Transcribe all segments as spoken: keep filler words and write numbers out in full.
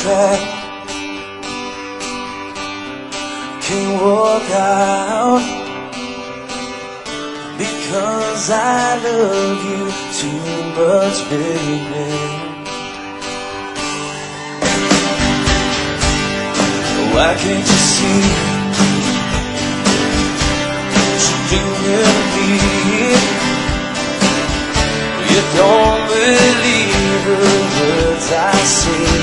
track, can't walk out, because I love you too much, baby. Why can't you see what you're doing to me? You don't believe the words I say.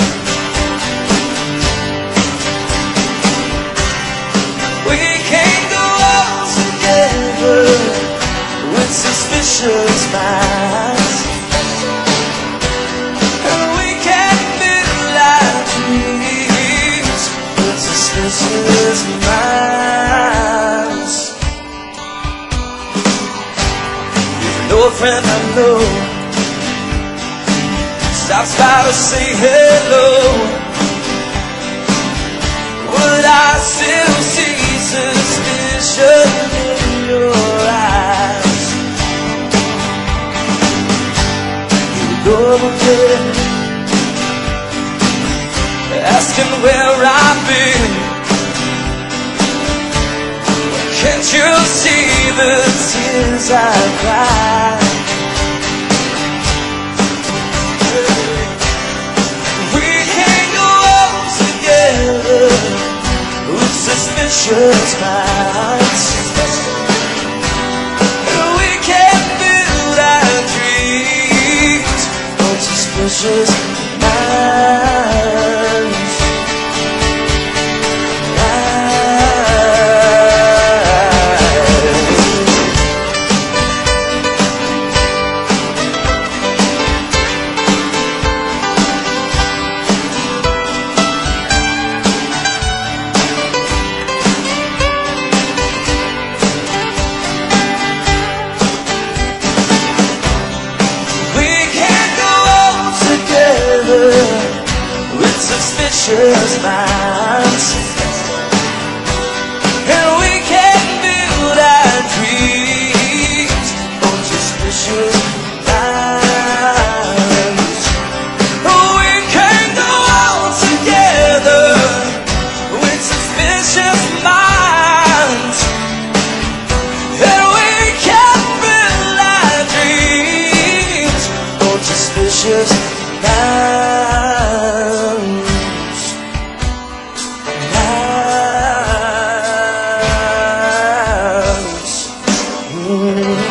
We can't go on together with suspicious minds, and we can't build our dreams with suspicious minds. You're no friend I know stops by to say hello. Would I still see suspicion in your eyes? You would go over there asking where I've been. Can't you see the tears I cry? Suspicious minds, we can't build our dreams on suspicious minds. With suspicious minds, and we can't build our dreams on suspicious minds. We can't go on together with suspicious minds, and we can't build our dreams on suspicious minds. Minds. Mm.